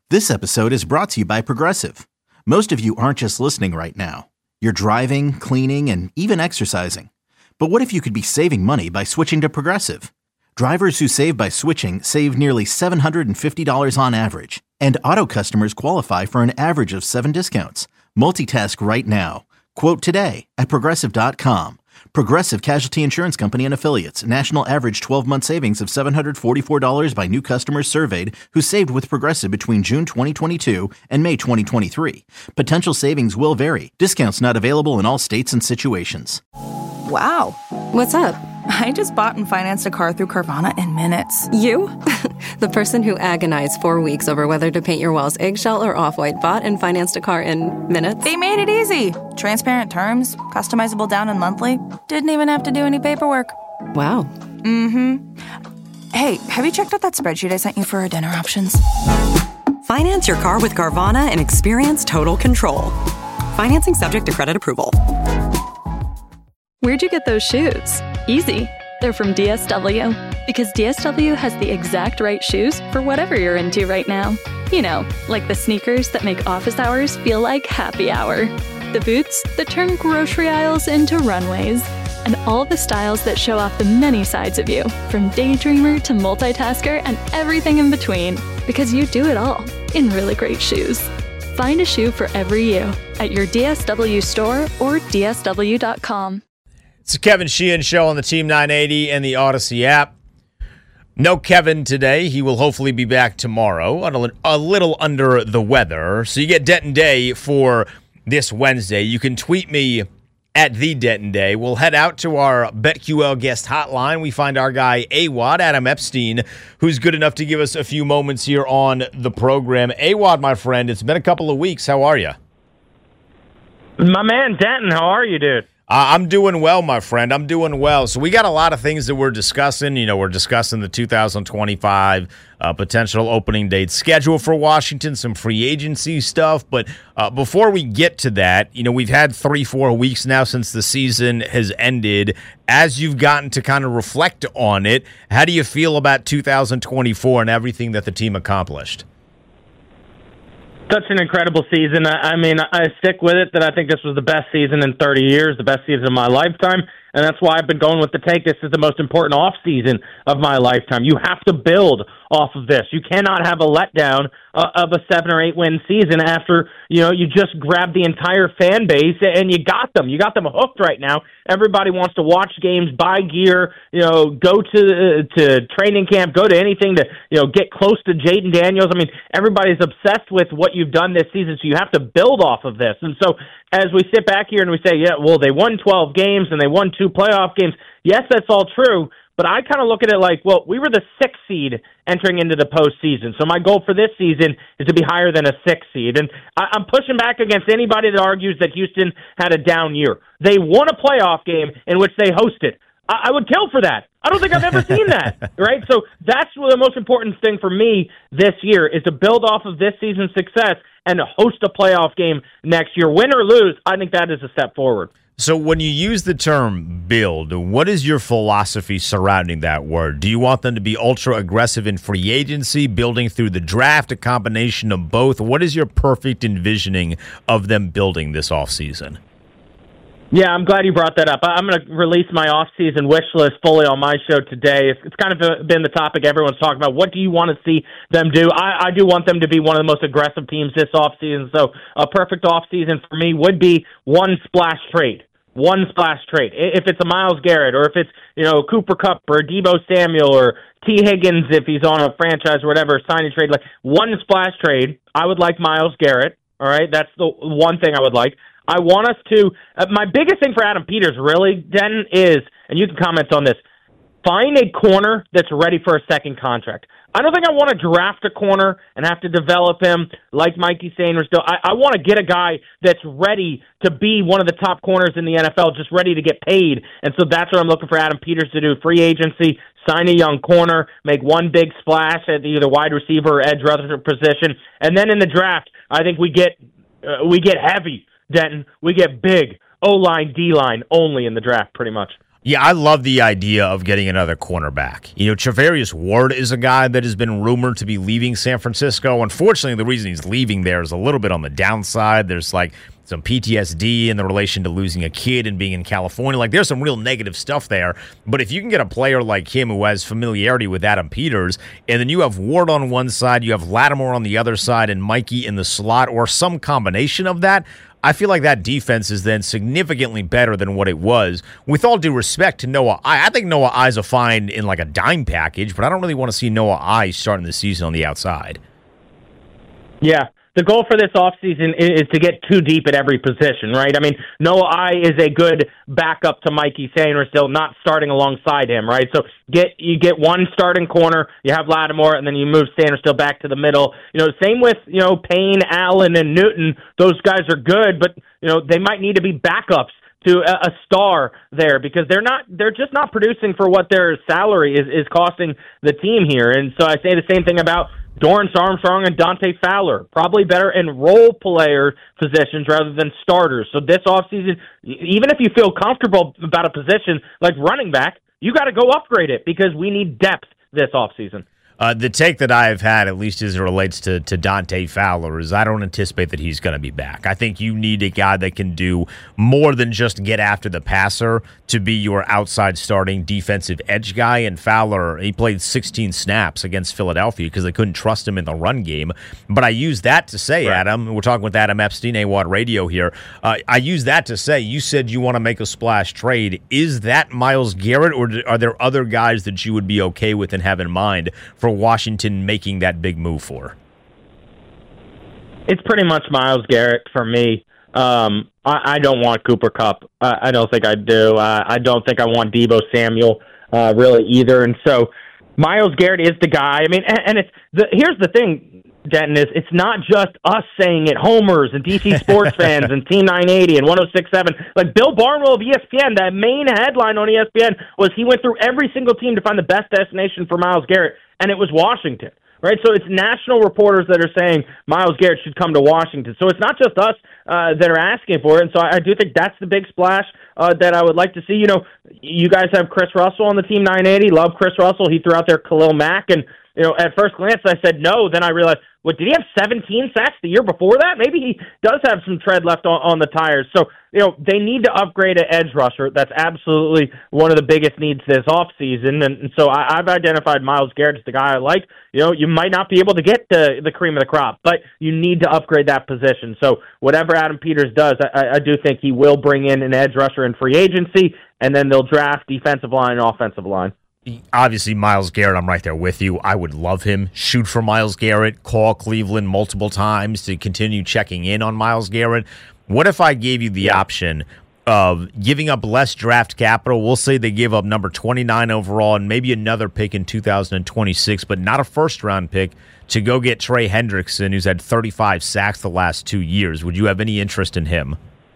This episode is brought to you by Progressive. Most of you aren't just listening right now. You're driving, cleaning, and even exercising. But what if you could be saving money by switching to Progressive? Drivers who save by switching save nearly $750 on average. And auto customers qualify for an average of 7 discounts. Multitask right now. Quote today at Progressive.com. Progressive Casualty Insurance Company and Affiliates. National average 12-month savings of $744 by new customers surveyed who saved with Progressive between June 2022 and May 2023. Potential savings will vary. Discounts not available in all states and situations. Wow. What's up? I just bought and financed a car through Carvana in minutes. You? The person who agonized 4 weeks over whether to paint your walls eggshell or off-white bought and financed a car in minutes? They made it easy. Transparent terms, customizable down and monthly. Didn't even have to do any paperwork. Wow. Mm-hmm. Hey, have you checked out that spreadsheet I sent you for our dinner options? Finance your car with Carvana and experience total control. Financing subject to credit approval. Where'd you get those shoes? Easy. They're from DSW. Because DSW has the exact right shoes for whatever you're into right now. You know, like the sneakers that make office hours feel like happy hour. The boots that turn grocery aisles into runways. And all the styles that show off the many sides of you, from daydreamer to multitasker and everything in between. Because you do it all in really great shoes. Find a shoe for every you at your DSW store or DSW.com. It's the Kevin Sheehan Show on the Team 980 and the Odyssey app. No Kevin today. He will hopefully be back tomorrow, a little under the weather. So you get Denton Day for this Wednesday. You can tweet me at the Denton Day. We'll head out to our BetQL guest hotline. We find our guy AWOD, Adam Epstein, who's good enough to give us a few moments here on the program. AWOD, my friend, it's been a couple of weeks. How are you? My man, Denton, how are you, dude? I'm doing well, my friend. I'm doing well. So we got a lot of things that we're discussing. You know, we're discussing the 2025 potential opening date schedule for Washington, some free agency stuff. But before we get to that, you know, we've had 3-4 weeks now since the season has ended. As you've gotten to kind of reflect on it, how do you feel about 2024 and everything that the team accomplished? Such an incredible season. I mean, I stick with it that I think this was the best season in 30 years, the best season of my lifetime, and that's why I've been going with the take. This is the most important off season of my lifetime. You have to build off of this. You cannot have a letdown of a 7 or 8 win season after, you know, you just grabbed the entire fan base and you got them. You got them hooked right now. Everybody wants to watch games, buy gear, you know, go to training camp, go to anything to, you know, get close to Jaden Daniels. I mean, everybody's obsessed with what you've done this season, so you have to build off of this. And so as we sit back here and we say, yeah, well, they won 12 games and they won 2 playoff games. Yes, that's all true. But I kind of look at it like, well, we were the 6th seed entering into the postseason. So my goal for this season is to be higher than a 6th seed. And I'm pushing back against anybody that argues that Houston had a down year. They won a playoff game in which they hosted. I would kill for that. I don't think I've ever seen that, right? So that's the most important thing for me this year is to build off of this season's success and host a playoff game next year. Win or lose, I think that is a step forward. So when you use the term build, what is your philosophy surrounding that word? Do you want them to be ultra aggressive in free agency, building through the draft, a combination of both? What is your perfect envisioning of them building this offseason? Yeah, I'm glad you brought that up. I'm going to release my off-season wish list fully on my show today. It's kind of been the topic everyone's talking about. What do you want to see them do? I do want them to be one of the most aggressive teams this offseason. So a perfect offseason for me would be one splash trade. One splash trade. If it's a Myles Garrett or if it's, you know, Cooper Kupp or Deebo Samuel or T. Higgins if he's on a franchise or whatever, signing trade, like one splash trade, I would like Myles Garrett. All right, that's the one thing I would like. I want us to my biggest thing for Adam Peters really, Den, is, and you can comment on this, find a corner that's ready for a second contract. I don't think I want to draft a corner and have to develop him like Mikey Sanders. I want to get a guy that's ready to be one of the top corners in the NFL, just ready to get paid. And so that's what I'm looking for Adam Peters to do. Free agency, sign a young corner, make one big splash at either wide receiver or edge rusher position. And then in the draft, I think we get heavy, Denton. We get big O-line, D-line only in the draft, pretty much. Yeah, I love the idea of getting another cornerback. You know, Charvarius Ward is a guy that has been rumored to be leaving San Francisco. Unfortunately, the reason he's leaving there is a little bit on the downside. There's like some PTSD in the relation to losing a kid and being in California. Like, there's some real negative stuff there. But if you can get a player like him who has familiarity with Adam Peters, and then you have Ward on one side, you have Lattimore on the other side, and Mikey in the slot, or some combination of that, I feel like that defense is then significantly better than what it was. With all due respect to Noah, I think Noah I's a fine in like a dime package, but I don't really want to see Noah I starting the season on the outside. Yeah. The goal for this offseason is to get too deep at every position, right? I mean, Noah I is a good backup to Mikey Sainristil, not starting alongside him, right? So you get one starting corner, you have Lattimore, and then you move Sainristil back to the middle. You know, same with, Payne, Allen, and Newton. Those guys are good, but, they might need to be backups to a star there because they're just not producing for what their salary is costing the team here. And so I say the same thing about Dorrance Armstrong and Dante Fowler, probably better in role player positions rather than starters. So this offseason, even if you feel comfortable about a position like running back, you got to go upgrade it because we need depth this offseason. The take that I've had, at least as it relates to Dante Fowler, is I don't anticipate that he's going to be back. I think you need a guy that can do more than just get after the passer to be your outside starting defensive edge guy. And Fowler, he played 16 snaps against Philadelphia because they couldn't trust him in the run game. But I use that to say, right. Adam, we're talking with Adam Epstein, AWadd Radio here. I use that to say, you said you want to make a splash trade. Is that Myles Garrett, or are there other guys that you would be okay with and have in mind for Washington making that big move for? It's pretty much Myles Garrett for me. I don't want Cooper Kupp. I don't think I do. I don't think I want Deebo Samuel really either. And so Myles Garrett is the guy. I mean, and here's the thing, Denton, is it's not just us saying it, homers and DC sports fans and Team 980 and 106.7. Like Bill Barnwell of ESPN, that main headline on ESPN was he went through every single team to find the best destination for Myles Garrett, and it was Washington, right? So it's national reporters that are saying Myles Garrett should come to Washington. So it's not just us that are asking for it. And so I do think that's the big splash that I would like to see. You guys have Chris Russell on the Team 980. Love Chris Russell. He threw out there Khalil Mack. And, at first glance, I said no. Then I realized, did he have 17 sacks the year before that? Maybe he does have some tread left on the tires. So, they need to upgrade an edge rusher. That's absolutely one of the biggest needs this offseason. And so I've identified Myles Garrett as the guy I like. You might not be able to get the cream of the crop, but you need to upgrade that position. So whatever Adam Peters does, I do think he will bring in an edge rusher in free agency, and then they'll draft defensive line and offensive line. Obviously, Myles Garrett, I'm right there with you. I would love him. Shoot for Myles Garrett. Call Cleveland multiple times to continue checking in on Myles Garrett. What if I gave you the option of giving up less draft capital? We'll say they give up number 29 overall and maybe another pick in 2026, but not a first-round pick, to go get Trey Hendrickson, who's had 35 sacks the last 2 years. Would you have any interest in him?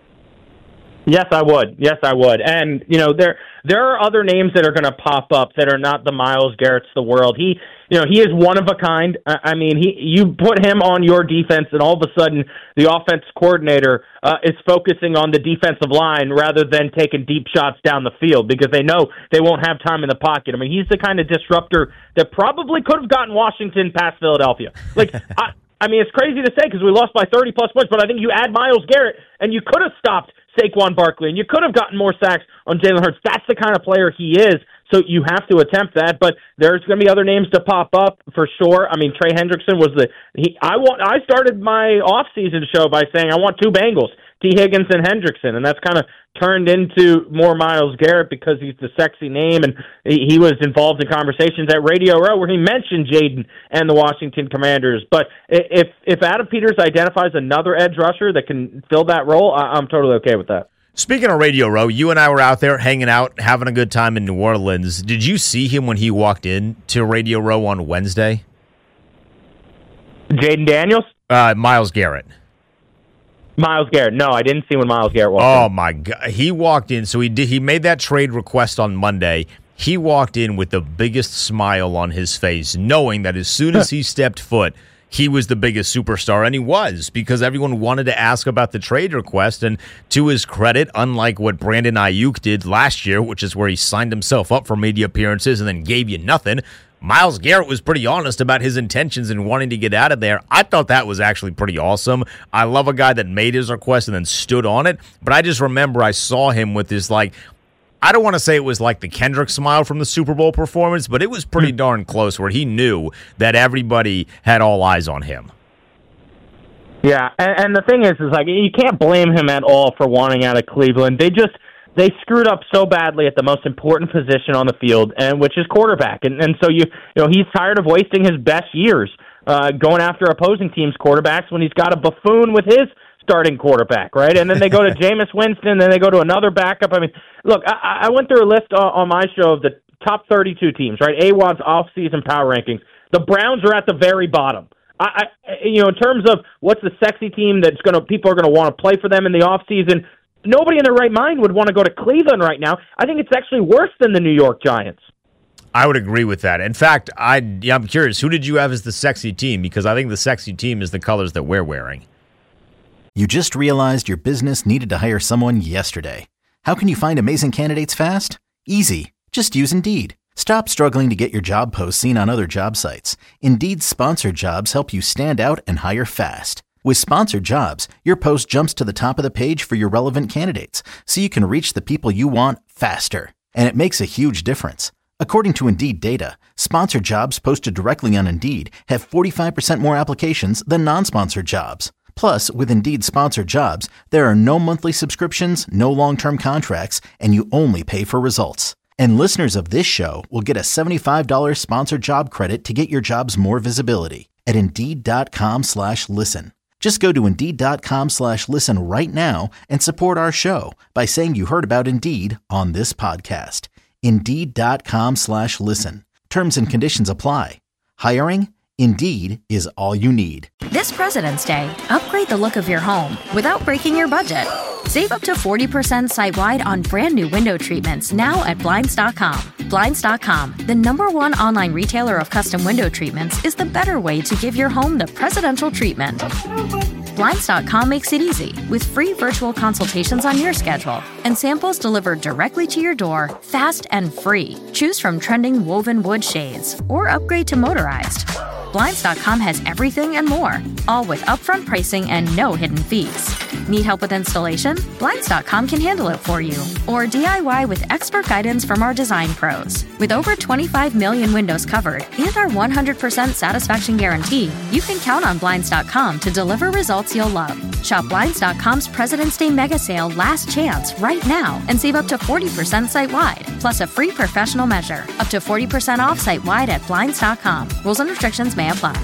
Yes, I would. And, there are other names that are going to pop up that are not the Myles Garretts of the world. He is one of a kind. I mean, you put him on your defense, and all of a sudden the offense coordinator is focusing on the defensive line rather than taking deep shots down the field because they know they won't have time in the pocket. I mean, he's the kind of disruptor that probably could have gotten Washington past Philadelphia. Like, I mean, it's crazy to say because we lost by 30-plus points, but I think you add Myles Garrett, and you could have stopped Saquon Barkley, and you could have gotten more sacks on Jalen Hurts. That's the kind of player he is, so you have to attempt that. But there's going to be other names to pop up for sure. I mean, Trey Hendrickson was I started my off-season show by saying I want two Bengals, T. Higgins and Hendrickson, and that's kind of turned into more Myles Garrett because he's the sexy name, and he was involved in conversations at Radio Row where he mentioned Jaden and the Washington Commanders. But if Adam Peters identifies another edge rusher that can fill that role, I'm totally okay with that. Speaking of Radio Row, you and I were out there hanging out, having a good time in New Orleans. Did you see him when he walked in to Radio Row on Wednesday? Jaden Daniels? Myles Garrett. Myles Garrett. No, I didn't see when Myles Garrett walked in. Oh, my God. He walked in. So he made that trade request on Monday. He walked in with the biggest smile on his face, knowing that as soon as he stepped foot, he was the biggest superstar, and he was, because everyone wanted to ask about the trade request. And to his credit, unlike what Brandon Ayuk did last year, which is where he signed himself up for media appearances and then gave you nothing, Myles Garrett was pretty honest about his intentions in wanting to get out of there. I thought that was actually pretty awesome. I love a guy that made his request and then stood on it, but I just remember I saw him with this, like, I don't want to say it was like the Kendrick smile from the Super Bowl performance, but it was pretty darn close, where he knew that everybody had all eyes on him. Yeah, and the thing is like, you can't blame him at all for wanting out of Cleveland. They screwed up so badly at the most important position on the field, and which is quarterback. And so you know he's tired of wasting his best years going after opposing teams' quarterbacks when he's got a buffoon with his starting quarterback, right? And then they go to Jameis Winston, then they go to another backup. I mean, look, I went through a list on my show of the top 32 teams, right? AWOD's off-season power rankings. The Browns are at the very bottom. In terms of what's the sexy team that's people are gonna want to play for them in the off-season, nobody in their right mind would want to go to Cleveland right now. I think it's actually worse than the New York Giants. I would agree with that. In fact, I'm curious, who did you have as the sexy team? Because I think the sexy team is the colors that we're wearing. You just realized your business needed to hire someone yesterday. How can you find amazing candidates fast? Easy. Just use Indeed. Stop struggling to get your job posts seen on other job sites. Indeed's sponsored jobs help you stand out and hire fast. With sponsored jobs, your post jumps to the top of the page for your relevant candidates, so you can reach the people you want faster. And it makes a huge difference. According to Indeed data, sponsored jobs posted directly on Indeed have 45% more applications than non-sponsored jobs. Plus, with Indeed sponsored jobs, there are no monthly subscriptions, no long-term contracts, and you only pay for results. And listeners of this show will get a $75 sponsored job credit to get your jobs more visibility at Indeed.com/listen. Just go to Indeed.com/listen right now and support our show by saying you heard about Indeed on this podcast. Indeed.com/listen. Terms and conditions apply. Hiring? Indeed is all you need. This President's Day, upgrade the look of your home without breaking your budget. Save up to 40% site-wide on brand new window treatments now at Blinds.com. Blinds.com, the #1 online retailer of custom window treatments, is the better way to give your home the presidential treatment. Blinds.com makes it easy with free virtual consultations on your schedule and samples delivered directly to your door, fast and free. Choose from trending woven wood shades or upgrade to motorized. Blinds.com has everything and more, all with upfront pricing and no hidden fees. Need help with installation? Blinds.com can handle it for you. Or DIY with expert guidance from our design pros. With over 25 million windows covered and our 100% satisfaction guarantee, you can count on Blinds.com to deliver results you'll love. Shop Blinds.com's President's Day Mega Sale Last Chance right now and save up to 40% site-wide, plus a free professional measure. Up to 40% off site-wide at Blinds.com. Rules and restrictions may apply.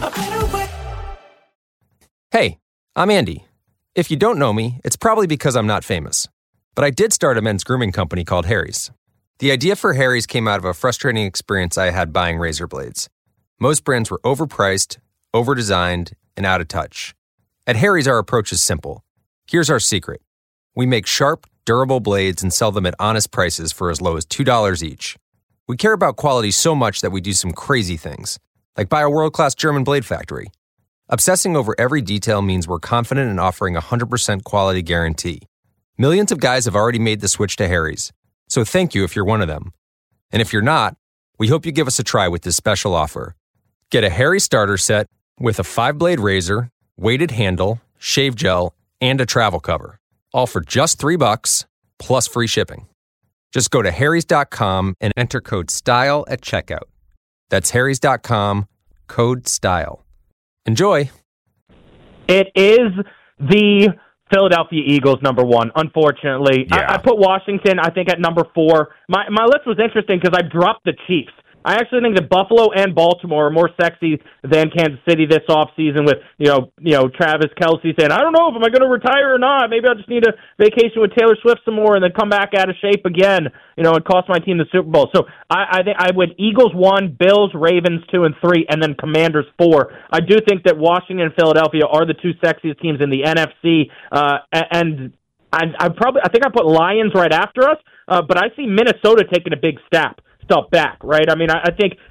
Hey, I'm Andy. If you don't know me, it's probably because I'm not famous. But I did start a men's grooming company called Harry's. The idea for Harry's came out of a frustrating experience I had buying razor blades. Most brands were overpriced, overdesigned, and out of touch. At Harry's, our approach is simple. Here's our secret. We make sharp, durable blades and sell them at honest prices for as low as $2 each. We care about quality so much that we do some crazy things, like buy a world-class German blade factory. Obsessing over every detail means we're confident in offering a 100% quality guarantee. Millions of guys have already made the switch to Harry's, so thank you if you're one of them. And if you're not, we hope you give us a try with this special offer. Get a Harry's starter set with a 5-blade razor, weighted handle, shave gel, and a travel cover, all for just $3 plus free shipping. Just go to harrys.com and enter code STYLE at checkout. That's harrys.com, code STYLE. Enjoy. It is the Philadelphia Eagles, #1, unfortunately. Yeah. I put Washington, I think, at #4. My list was interesting because I dropped the Chiefs. I actually think that Buffalo and Baltimore are more sexy than Kansas City this offseason with, Travis Kelce saying, I don't know if am I going to retire or not. Maybe I'll just need a vacation with Taylor Swift some more and then come back out of shape again, and cost my team the Super Bowl. So I think I would Eagles 1, Bills, Ravens 2 and 3, and then Commanders 4. I do think that Washington and Philadelphia are the two sexiest teams in the NFC, and I think I put Lions right after us, but I see Minnesota taking a big step back, right? I mean, I think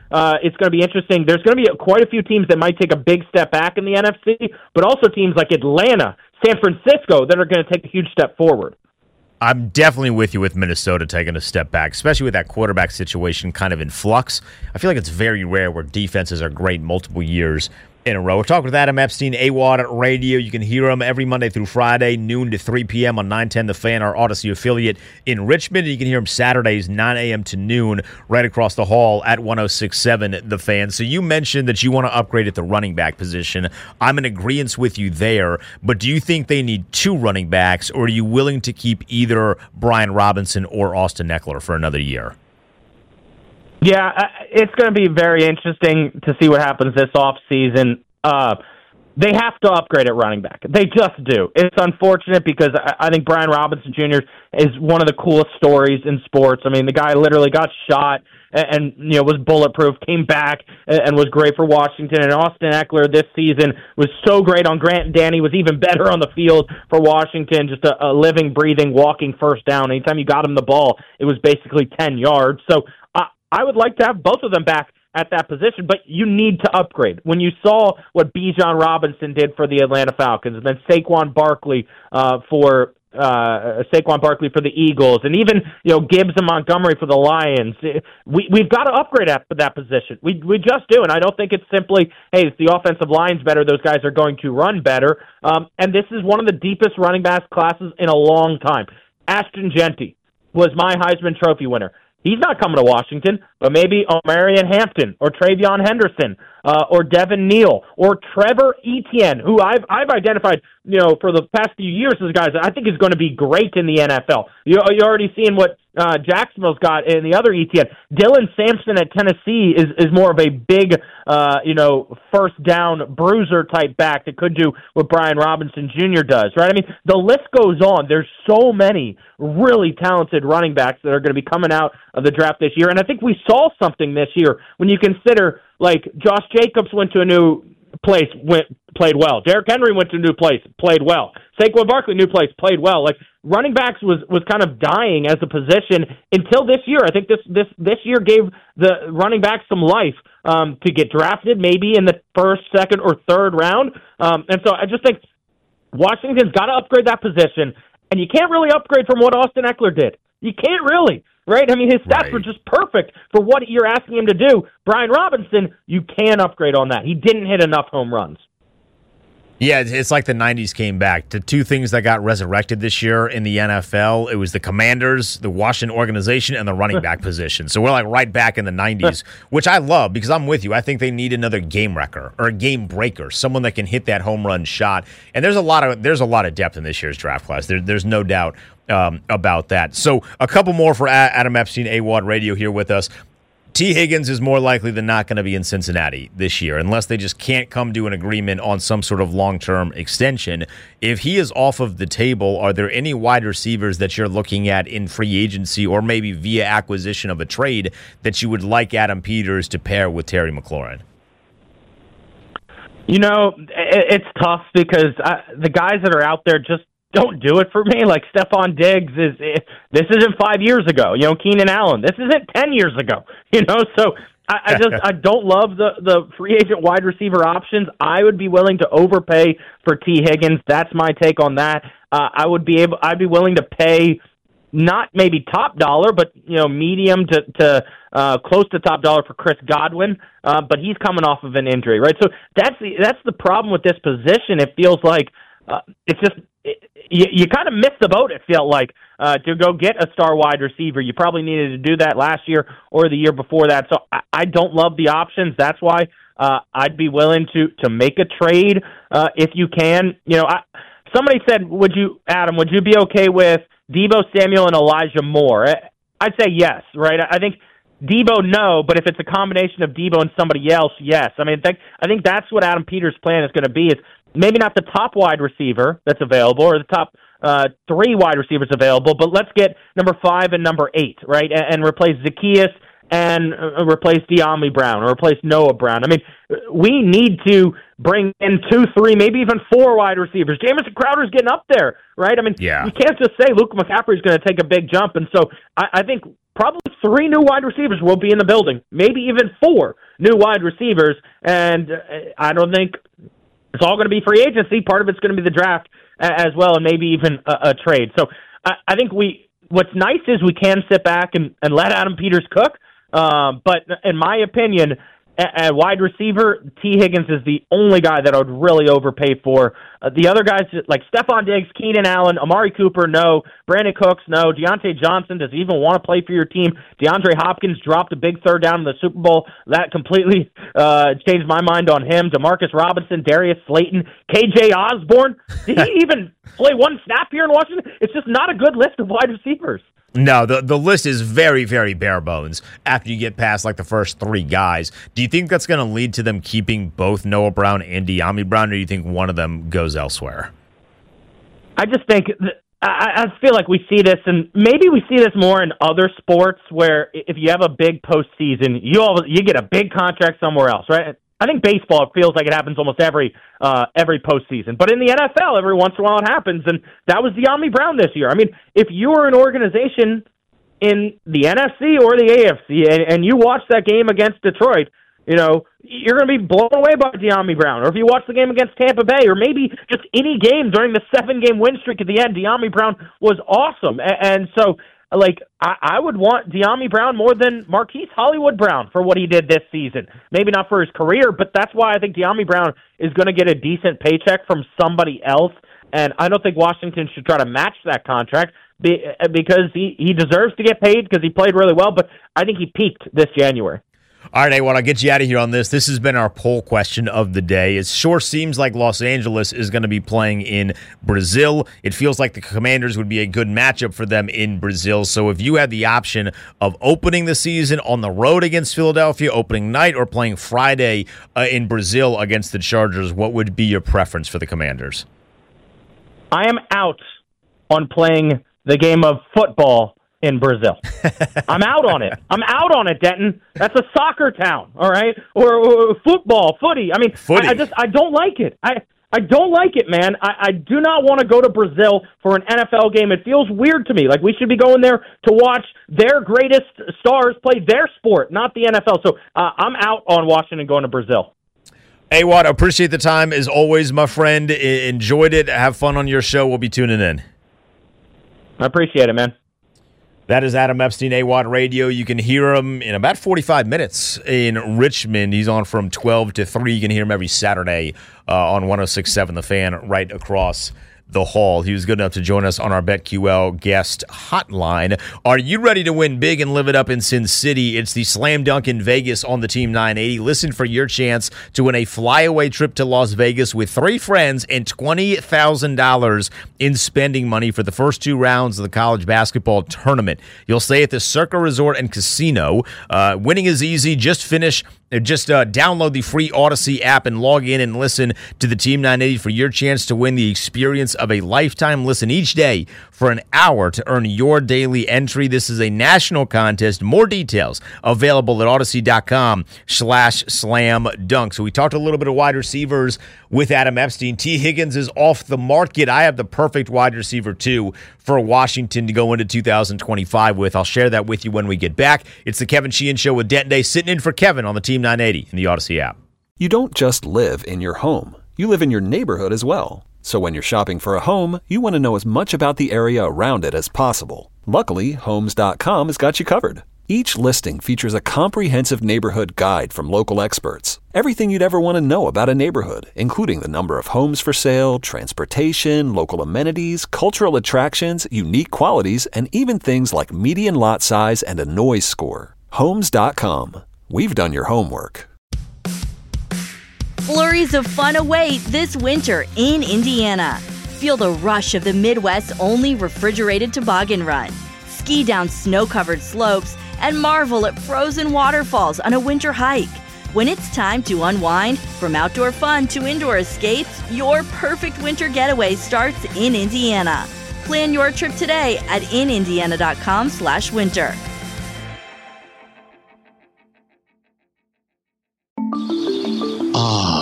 it's going to be interesting. There's going to be quite a few teams that might take a big step back in the NFC, but also teams like Atlanta, San Francisco that are going to take a huge step forward. I'm definitely with you with Minnesota taking a step back, especially with that quarterback situation kind of in flux. I feel like it's very rare where defenses are great multiple years in a row. We're talking with Adam Epstein, AWOD Radio. You can hear him every Monday through Friday, noon to 3 p.m. on 910 The Fan, our Odyssey affiliate in Richmond. And you can hear him Saturdays, 9 a.m. to noon, right across the hall at 106.7 The Fan. So you mentioned that you want to upgrade at the running back position. I'm in agreement with you there, but do you think they need two running backs, or are you willing to keep either Brian Robinson or Austin Eckler for another year? Yeah, it's going to be very interesting to see what happens this offseason. They have to upgrade at running back. They just do. It's unfortunate because I think Brian Robinson Jr. is one of the coolest stories in sports. I mean, the guy literally got shot and was bulletproof, came back and was great for Washington. And Austin Eckler this season was so great on Grant and Danny, was even better on the field for Washington, just a living, breathing, walking first down. Anytime you got him the ball, it was basically 10 yards. So I would like to have both of them back at that position, but you need to upgrade. When you saw what Bijan Robinson did for the Atlanta Falcons, and then Saquon Barkley for the Eagles, and even Gibbs and Montgomery for the Lions, we've got to upgrade at that position. We just do, and I don't think it's simply, hey, if the offensive line's better, those guys are going to run better. And this is one of the deepest running back classes in a long time. Ashton Genty was my Heisman Trophy winner. He's not coming to Washington, but maybe Omarion Hampton or Travion Henderson or Devin Neal or Trevor Etienne, who I've identified for the past few years as guys I think is going to be great in the NFL. You're already seeing what Jacksonville's got in the other Etienne. Dylan Sampson at Tennessee is more of a big first down bruiser type back that could do what Brian Robinson Jr. does, right? I mean, the list goes on. There's so many really talented running backs that are going to be coming out of the draft this year, and I think we saw something this year when you consider, like, Josh Jacobs went to a new place, played well. Derrick Henry went to a new place, played well. Saquon Barkley, new place, played well. Like, running backs was kind of dying as a position until this year. I think this year gave the running backs some life to get drafted maybe in the first, second, or third round. And so I just think Washington's got to upgrade that position, and you can't really upgrade from what Austin Eckler did. You can't really. Right? I mean, his stats were just perfect for what you're asking him to do. Brian Robinson, you can upgrade on that. He didn't hit enough home runs. Yeah, it's like the 90s came back. The two things that got resurrected this year in the NFL, it was the Commanders, the Washington organization, and the running back position. So we're like right back in the 90s, which I love because I'm with you. I think they need another game wrecker or a game breaker, someone that can hit that home run shot. And there's a lot of depth in this year's draft class. There's no doubt about that. So a couple more for Adam Epstein, AWOD Radio here with us. T. Higgins is more likely than not going to be in Cincinnati this year unless they just can't come to an agreement on some sort of long-term extension. If he is off of the table, are there any wide receivers that you're looking at in free agency or maybe via acquisition of a trade that you would like Adam Peters to pair with Terry McLaurin? It's tough because the guys that are out there just don't do it for me. Like Stephon Diggs this isn't 5 years ago. Keenan Allen, this isn't 10 years ago. So I don't love the free agent wide receiver options. I would be willing to overpay for T. Higgins. That's my take on that. I'd be willing to pay not maybe top dollar, but medium to close to top dollar for Chris Godwin. But he's coming off of an injury, right? So that's the problem with this position. It feels like it's just. You kind of missed the boat, it felt like, to go get a star wide receiver. You probably needed to do that last year or the year before that. So I don't love the options. That's why I'd be willing to make a trade if you can. Somebody said, Adam, would you be okay with Deebo Samuel and Elijah Moore? I'd say yes, right? I think Deebo, no, but if it's a combination of Deebo and somebody else, yes. I mean, I think that's what Adam Peters' plan is going to be, is maybe not the top wide receiver that's available or the top three wide receivers available, but let's get number 5 and number 8, right, and replace Zacchaeus and replace De'Ami Brown or replace Noah Brown. I mean, we need to bring in 2, 3, maybe even 4 wide receivers. Jamison Crowder's getting up there, right? I mean, you can't just say Luke McCaffrey's going to take a big jump. And so I think probably 3 new wide receivers will be in the building, maybe even 4 new wide receivers. And I don't think it's all going to be free agency. Part of it's going to be the draft as well, and maybe even a trade. So I think what's nice is we can sit back and let Adam Peters cook. But in my opinion, at wide receiver, T. Higgins is the only guy that I would really overpay for. The other guys, like Stephon Diggs, Keenan Allen, Amari Cooper, no. Brandon Cooks, no. Deontay Johnson, does he even want to play for your team? DeAndre Hopkins dropped a big third down in the Super Bowl. That completely changed my mind on him. Demarcus Robinson, Darius Slayton, KJ Osborne. Did he even play one snap here in Washington? It's just not a good list of wide receivers. No, the list is very, very bare bones after you get past like the first 3 guys. Do you think that's going to lead to them keeping both Noah Brown and De'Ami Brown, or do you think one of them goes elsewhere? I just think I feel like we see this, and maybe we see this more in other sports where if you have a big postseason, you get a big contract somewhere else, right? I think baseball, it feels like it happens almost every postseason. But in the NFL, every once in a while it happens, and that was De'Ami Brown this year. I mean, if you were an organization in the NFC or the AFC and you watch that game against Detroit, you're going to be blown away by De'Ami Brown. Or if you watch the game against Tampa Bay, or maybe just any game during the 7-game win streak at the end, De'Ami Brown was awesome. And so, I would want De'Ami Brown more than Marquise Hollywood Brown for what he did this season. Maybe not for his career, but that's why I think De'Ami Brown is going to get a decent paycheck from somebody else. And I don't think Washington should try to match that contract because he deserves to get paid because he played really well, but I think he peaked this January. All right, I'll get you out of here on this. This has been our poll question of the day. It sure seems like Los Angeles is going to be playing in Brazil. It feels like the Commanders would be a good matchup for them in Brazil. So if you had the option of opening the season on the road against Philadelphia, opening night, or playing Friday in Brazil against the Chargers, what would be your preference for the Commanders? I am out on playing the game of football in Brazil. I'm out on it. I'm out on it, Denton. That's a soccer town, all right? Or football, footy. I mean, I don't like it. I don't like it, man. I do not want to go to Brazil for an NFL game. It feels weird to me. Like we should be going there to watch their greatest stars play their sport, not the NFL. So I'm out on Washington going to Brazil. Watt, appreciate the time as always, my friend. Enjoyed it. Have fun on your show. We'll be tuning in. I appreciate it, man. That is Adam Epstein, AWadd Radio. You can hear him in about 45 minutes in Richmond. He's on from 12 to 3. You can hear him every Saturday on 106.7 The Fan right across the hall. He was good enough to join us on our BetQL guest hotline. Are you ready to win big and live it up in Sin City? It's the Slam Dunk in Vegas on the Team 980. Listen for your chance to win a flyaway trip to Las Vegas with 3 friends and $20,000 in spending money for the first 2 rounds of the college basketball tournament. You'll stay at the Circa Resort and Casino. Winning is easy. Just download the free Odyssey app and log in and listen to the Team 980 for your chance to win the experience of a lifetime. Listen each day for an hour to earn your daily entry. This is a national contest. More details available at Odyssey.com/slam-dunk. So we talked a little bit of wide receivers with Adam Epstein. T. Higgins is off the market. I have the perfect wide receiver, too, for Washington to go into 2025 with. I'll share that with you when we get back. It's the Kevin Sheehan Show with Denton Day, sitting in for Kevin on the Team 980 in the Odyssey app. You don't just live in your home. You live in your neighborhood as well. So when you're shopping for a home, you want to know as much about the area around it as possible. Luckily, Homes.com has got you covered. Each listing features a comprehensive neighborhood guide from local experts. Everything you'd ever want to know about a neighborhood, including the number of homes for sale, transportation, local amenities, cultural attractions, unique qualities, and even things like median lot size and a noise score. Homes.com. We've done your homework. Flurries of fun await this winter in Indiana. Feel the rush of the Midwest's only refrigerated toboggan run. Ski down snow-covered slopes and marvel at frozen waterfalls on a winter hike. When it's time to unwind, from outdoor fun to indoor escapes, your perfect winter getaway starts in Indiana. Plan your trip today at inindiana.com/winter.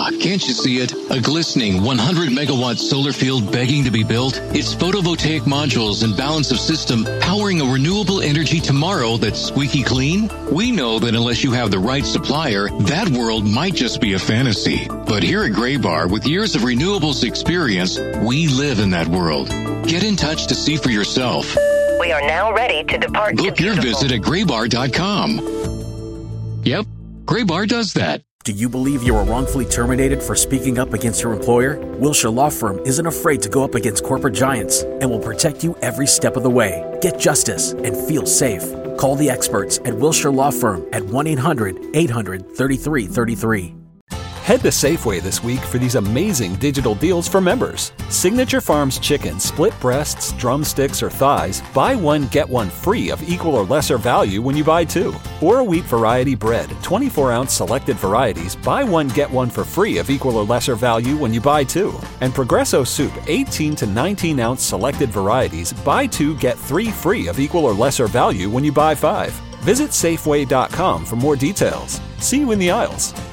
can't you see it? A glistening 100-megawatt solar field begging to be built? It's photovoltaic modules and balance of system powering a renewable energy tomorrow that's squeaky clean? We know that unless you have the right supplier, that world might just be a fantasy. But here at Graybar, with years of renewables experience, we live in that world. Get in touch to see for yourself. We are now ready to depart. Book your visit at graybar.com. Yep, Graybar does that. Do you believe you were wrongfully terminated for speaking up against your employer? Wilshire Law Firm isn't afraid to go up against corporate giants and will protect you every step of the way. Get justice and feel safe. Call the experts at Wilshire Law Firm at 1-800-800-3333. Head to Safeway this week for these amazing digital deals for members. Signature Farms chicken, split breasts, drumsticks, or thighs, buy one, get one free of equal or lesser value when you buy two. Or wheat variety bread, 24-ounce selected varieties, buy one, get one for free of equal or lesser value when you buy two. And Progresso soup, 18 to 19-ounce selected varieties, buy two, get three free of equal or lesser value when you buy five. Visit Safeway.com for more details. See you in the aisles.